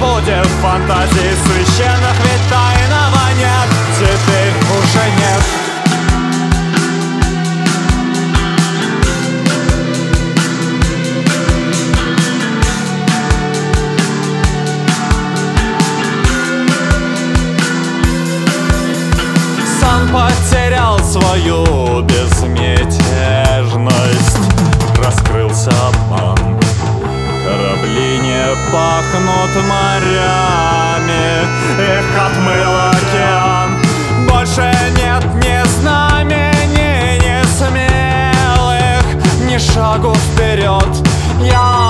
будет фантазий священных, ведь тайного нет, теперь уже нет. Сон потерял свою безмятежность, раскрылся обман. Корабли не пахнут морями, их отмыл океан. Больше нет ни знамений, ни смелых, ни шагу вперед. Я